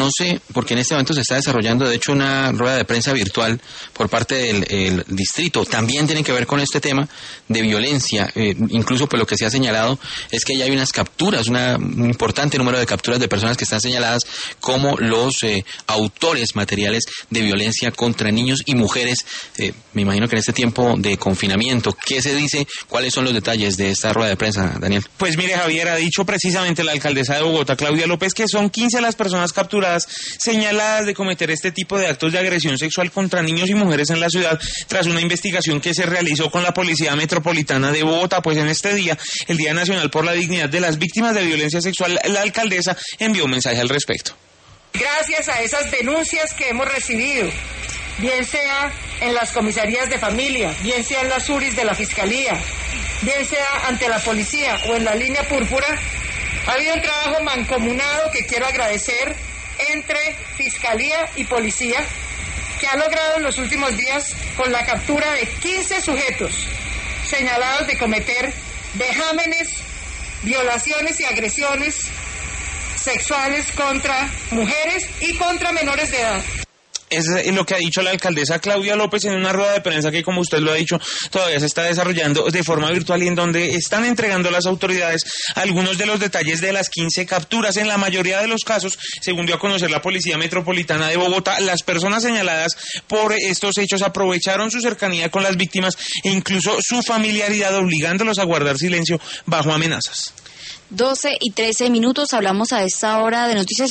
no sé, porque en este momento se está desarrollando, de hecho, una rueda de prensa virtual por parte del distrito. También tiene que ver con este tema de violencia. Incluso pues lo que se ha señalado es que ya hay unas capturas, un importante número de capturas de personas que están señaladas como los autores materiales de violencia contra niños y mujeres. Me imagino que en este tiempo de confinamiento, ¿qué se dice? ¿Cuáles son los detalles de esta rueda de prensa, Daniel? Pues mire, Javier, ha dicho precisamente la alcaldesa de Bogotá, Claudia López, que son 15 las personas capturadas señaladas de cometer este tipo de actos de agresión sexual contra niños y mujeres en la ciudad, tras una investigación que se realizó con la Policía Metropolitana de Bogotá. Pues en este día, el Día Nacional por la Dignidad de las Víctimas de Violencia Sexual, la alcaldesa envió un mensaje al respecto. Gracias a esas denuncias que hemos recibido, bien sea en las comisarías de familia, bien sea en las URIs de la Fiscalía, bien sea ante la policía o en la línea púrpura, ha habido un trabajo mancomunado que quiero agradecer entre Fiscalía y Policía, que ha logrado en los últimos días con la captura de 15 sujetos señalados de cometer vejámenes, violaciones y agresiones sexuales contra mujeres y contra menores de edad. Es lo que ha dicho la alcaldesa Claudia López en una rueda de prensa que, como usted lo ha dicho, todavía se está desarrollando de forma virtual y en donde están entregando a las autoridades algunos de los detalles de las 15 capturas. En la mayoría de los casos, según dio a conocer la Policía Metropolitana de Bogotá, las personas señaladas por estos hechos aprovecharon su cercanía con las víctimas e incluso su familiaridad, obligándolos a guardar silencio bajo amenazas. 12:13, hablamos a esta hora de noticias.